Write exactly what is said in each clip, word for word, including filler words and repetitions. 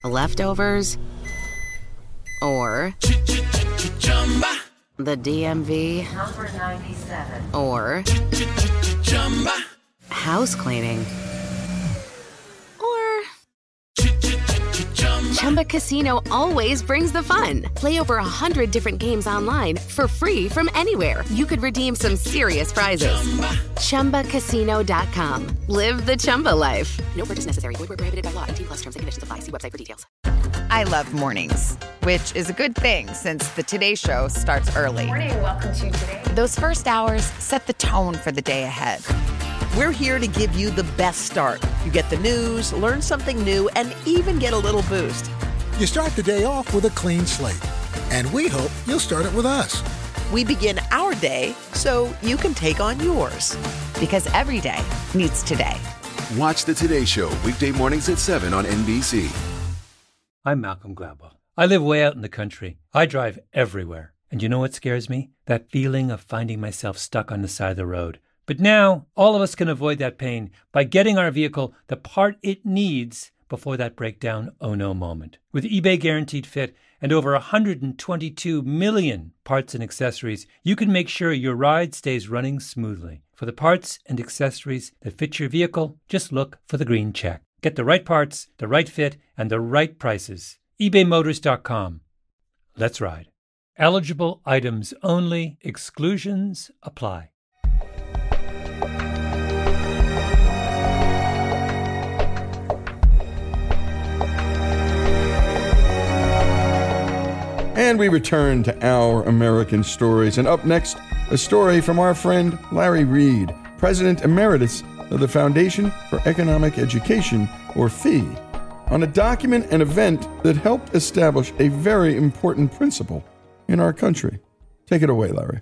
leftovers, or the D M V, number ninety-seven, or house cleaning, or Chumba Casino always brings the fun. Play over a hundred different games online for free from anywhere. You could redeem some serious prizes. Chumba Casino dot com. Live the Chumba life. No purchase necessary. Void where prohibited by law. eighteen plus terms and conditions apply. See website for details. I love mornings, which is a good thing since the Today Show starts early. Morning, welcome to Today. Those first hours set the tone for the day ahead. We're here to give you the best start. You get the news, learn something new, and even get a little boost. You start the day off with a clean slate, and we hope you'll start it with us. We begin our day so you can take on yours. Because every day needs today. Watch the Today Show weekday mornings at seven on N B C. I'm Malcolm Gladwell. I live way out in the country. I drive everywhere. And you know what scares me? That feeling of finding myself stuck on the side of the road. But now, all of us can avoid that pain by getting our vehicle the part it needs before that breakdown oh no moment. With eBay Guaranteed Fit and over one hundred twenty-two million parts and accessories, you can make sure your ride stays running smoothly. For the parts and accessories that fit your vehicle, just look for the green check. Get the right parts, the right fit, and the right prices. ebay motors dot com. Let's ride. Eligible items only. Exclusions apply. And we return to Our American Stories. And up next, a story from our friend Larry Reed, President Emeritus of the Foundation for Economic Education, or F E E, on a document and event that helped establish a very important principle in our country. Take it away, Larry.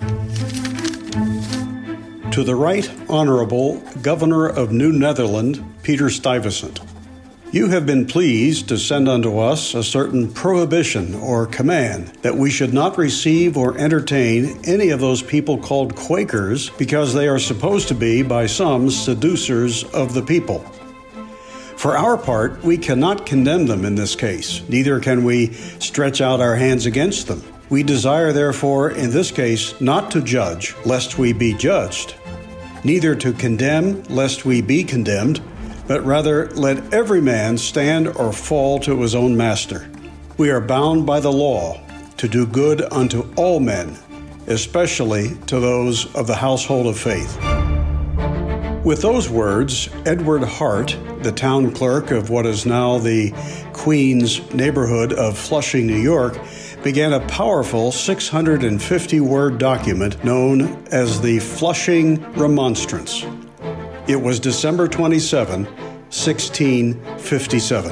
To the Right Honorable Governor of New Netherland, Peter Stuyvesant. You have been pleased to send unto us a certain prohibition or command that we should not receive or entertain any of those people called Quakers, because they are supposed to be, by some, seducers of the people. For our part, we cannot condemn them in this case, neither can we stretch out our hands against them. We desire, therefore, in this case, not to judge, lest we be judged, neither to condemn, lest we be condemned, but rather let every man stand or fall to his own master. We are bound by the law to do good unto all men, especially to those of the household of faith. With those words, Edward Hart, the town clerk of what is now the Queens neighborhood of Flushing, New York, began a powerful six hundred fifty word document known as the Flushing Remonstrance. It was December twenty-seventh, sixteen fifty-seven.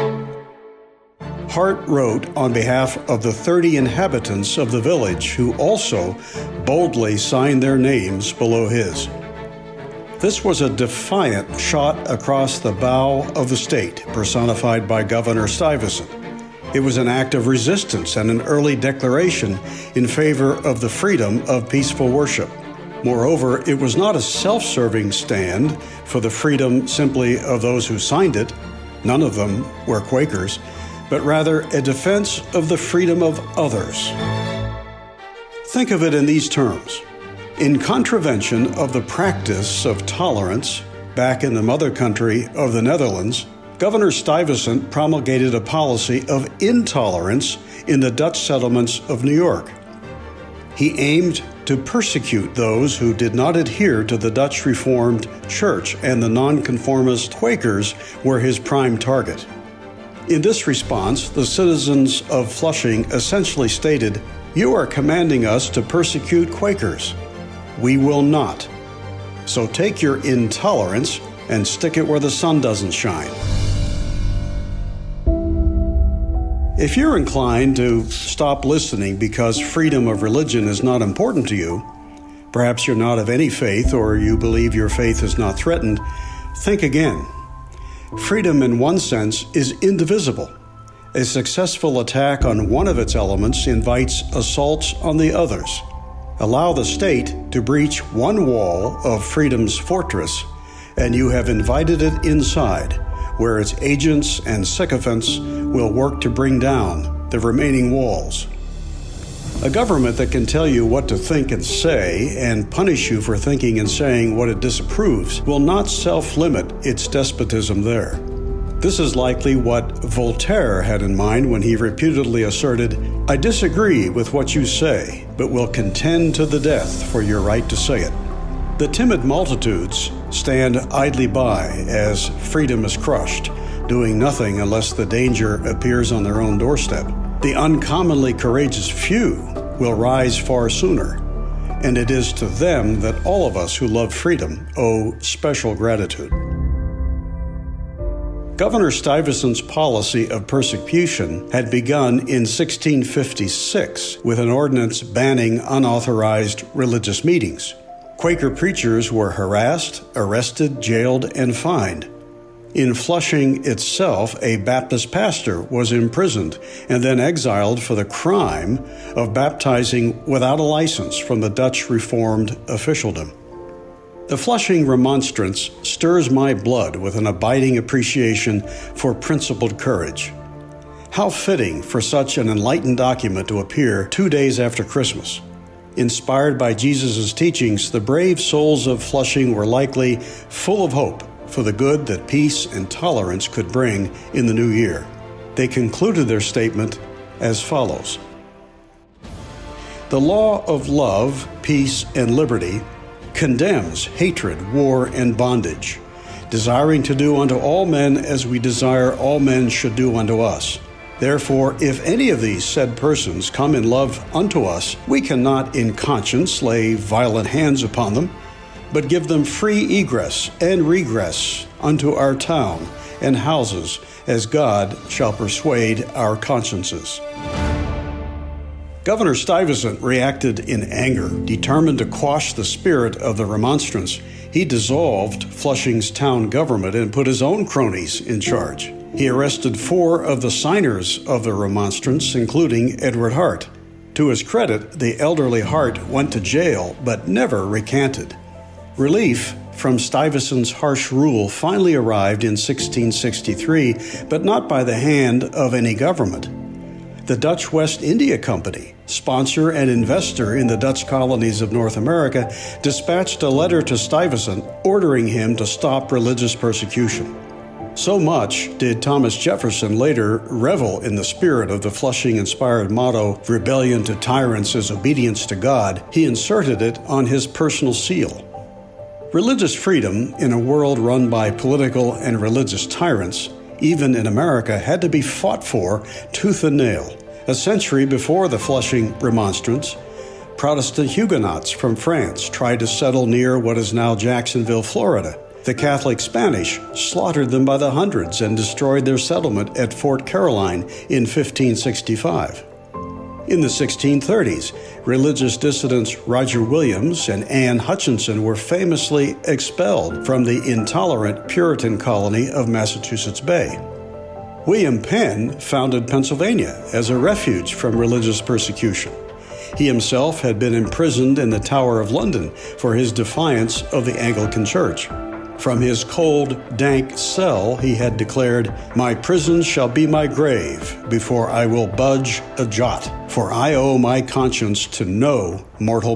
Hart wrote on behalf of the thirty inhabitants of the village, who also boldly signed their names below his. This was a defiant shot across the bow of the state, personified by Governor Stuyvesant. It was an act of resistance and an early declaration in favor of the freedom of peaceful worship. Moreover, it was not a self-serving stand for the freedom simply of those who signed it, none of them were Quakers, but rather a defense of the freedom of others. Think of it in these terms. In contravention of the practice of tolerance back in the mother country of the Netherlands, Governor Stuyvesant promulgated a policy of intolerance in the Dutch settlements of New York. He aimed to persecute those who did not adhere to the Dutch Reformed Church, and the nonconformist Quakers were his prime target. In this response, the citizens of Flushing essentially stated, "You are commanding us to persecute Quakers. We will not. So take your intolerance and stick it where the sun doesn't shine." If you're inclined to stop listening because freedom of religion is not important to you, perhaps you're not of any faith or you believe your faith is not threatened, think again. Freedom in one sense is indivisible. A successful attack on one of its elements invites assaults on the others. Allow the state to breach one wall of freedom's fortress, and you have invited it inside, where its agents and sycophants will work to bring down the remaining walls. A government that can tell you what to think and say and punish you for thinking and saying what it disapproves will not self-limit its despotism there. This is likely what Voltaire had in mind when he reputedly asserted, "I disagree with what you say, but will contend to the death for your right to say it." The timid multitudes stand idly by as freedom is crushed, doing nothing unless the danger appears on their own doorstep. The uncommonly courageous few will rise far sooner, and it is to them that all of us who love freedom owe special gratitude. Governor Stuyvesant's policy of persecution had begun in sixteen fifty-six with an ordinance banning unauthorized religious meetings. Quaker preachers were harassed, arrested, jailed, and fined. In Flushing itself, a Baptist pastor was imprisoned and then exiled for the crime of baptizing without a license from the Dutch Reformed officialdom. The Flushing Remonstrance stirs my blood with an abiding appreciation for principled courage. How fitting for such an enlightened document to appear two days after Christmas. Inspired by Jesus' teachings, the brave souls of Flushing were likely full of hope for the good that peace and tolerance could bring in the new year. They concluded their statement as follows: "The law of love, peace, and liberty condemns hatred, war, and bondage, desiring to do unto all men as we desire all men should do unto us. Therefore, if any of these said persons come in love unto us, we cannot in conscience lay violent hands upon them, but give them free egress and regress unto our town and houses, as God shall persuade our consciences." Governor Stuyvesant reacted in anger. Determined to quash the spirit of the remonstrance, he dissolved Flushing's town government and put his own cronies in charge. He arrested four of the signers of the remonstrance, including Edward Hart. To his credit, the elderly Hart went to jail but never recanted. Relief from Stuyvesant's harsh rule finally arrived in sixteen sixty-three, but not by the hand of any government. The Dutch West India Company, sponsor and investor in the Dutch colonies of North America, dispatched a letter to Stuyvesant ordering him to stop religious persecution. So much did Thomas Jefferson later revel in the spirit of the Flushing-inspired motto, "Rebellion to tyrants is obedience to God," he inserted it on his personal seal. Religious freedom in a world run by political and religious tyrants, even in America, had to be fought for tooth and nail. A century before the Flushing Remonstrance, Protestant Huguenots from France tried to settle near what is now Jacksonville, Florida. The Catholic Spanish slaughtered them by the hundreds and destroyed their settlement at Fort Caroline in fifteen sixty-five. In the sixteen thirties, religious dissidents Roger Williams and Anne Hutchinson were famously expelled from the intolerant Puritan colony of Massachusetts Bay. William Penn founded Pennsylvania as a refuge from religious persecution. He himself had been imprisoned in the Tower of London for his defiance of the Anglican Church. From his cold, dank cell, he had declared, "My prison shall be my grave before I will budge a jot, for I owe my conscience to no mortal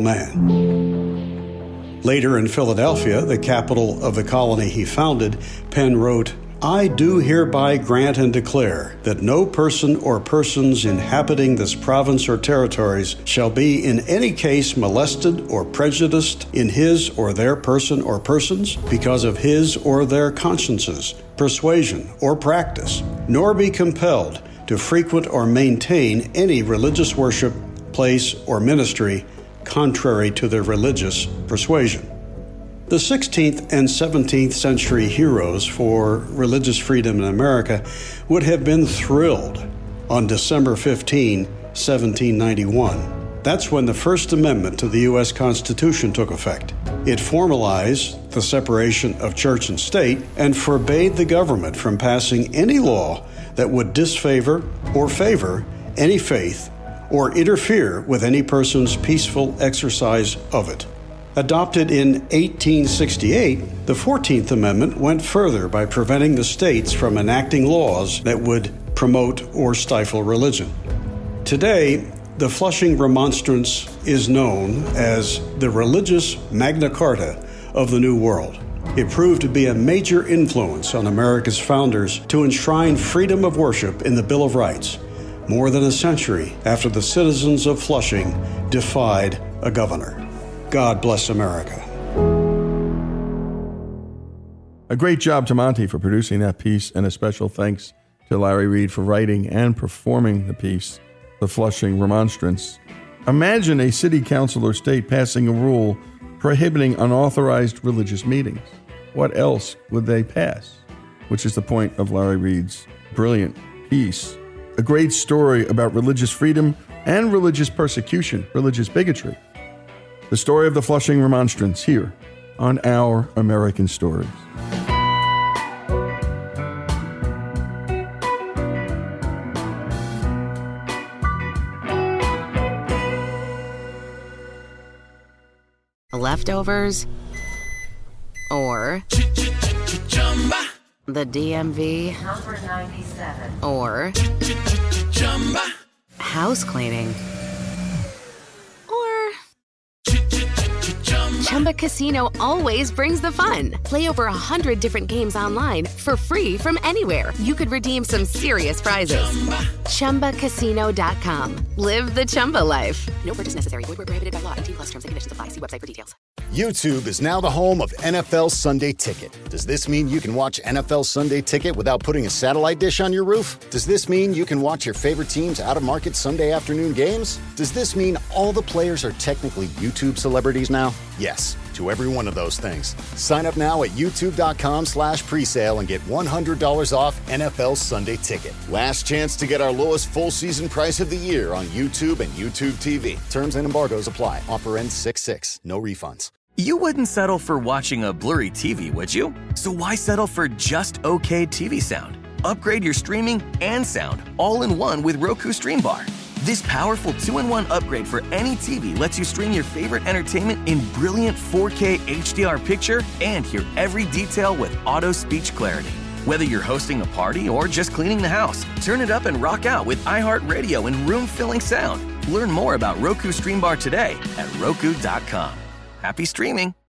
man." Later in Philadelphia, the capital of the colony he founded, Penn wrote, "I do hereby grant and declare that no person or persons inhabiting this province or territories shall be in any case molested or prejudiced in his or their person or persons because of his or their consciences, persuasion, or practice, nor be compelled to frequent or maintain any religious worship, place, or ministry contrary to their religious persuasion." The sixteenth and seventeenth century heroes for religious freedom in America would have been thrilled on December fifteenth, seventeen ninety-one. That's when the First Amendment to the U S Constitution took effect. It formalized the separation of church and state and forbade the government from passing any law that would disfavor or favor any faith or interfere with any person's peaceful exercise of it. Adopted in eighteen sixty-eight, the fourteenth Amendment went further by preventing the states from enacting laws that would promote or stifle religion. Today, the Flushing Remonstrance is known as the religious Magna Carta of the New World. It proved to be a major influence on America's founders to enshrine freedom of worship in the Bill of Rights, more than a century after the citizens of Flushing defied a governor. God bless America. A great job to Monty for producing that piece, and a special thanks to Larry Reed for writing and performing the piece, The Flushing Remonstrance. Imagine a city council or state passing a rule prohibiting unauthorized religious meetings. What else would they pass? Which is the point of Larry Reed's brilliant piece. A great story about religious freedom and religious persecution, religious bigotry. The story of the Flushing Remonstrance here on Our American Stories. Leftovers or the D M V number ninety-seven or house cleaning. Chumba Casino always brings the fun. Play over one hundred different games online for free from anywhere. You could redeem some serious prizes. Chumba Casino dot com. Live the Chumba life. No purchase necessary. Void where prohibited by law. eighteen plus terms and conditions apply. See website for details. YouTube is now the home of N F L Sunday Ticket. Does this mean you can watch N F L Sunday Ticket without putting a satellite dish on your roof? Does this mean you can watch your favorite team's out-of-market Sunday afternoon games? Does this mean all the players are technically YouTube celebrities now? Yes, to every one of those things. Sign up now at youtube.com slash presale and get one hundred dollars off N F L Sunday Ticket. Last chance to get our lowest full season price of the year on YouTube and YouTube T V. Terms and embargoes apply. Offer ends six six. No refunds. You wouldn't settle for watching a blurry T V, would you? So why settle for just okay T V sound? Upgrade your streaming and sound all in one with Roku Stream Bar. This powerful two in one upgrade for any T V lets you stream your favorite entertainment in brilliant four K H D R picture and hear every detail with auto speech clarity. Whether you're hosting a party or just cleaning the house, turn it up and rock out with iHeartRadio and room-filling sound. Learn more about Roku Stream Bar today at roku dot com. Happy streaming.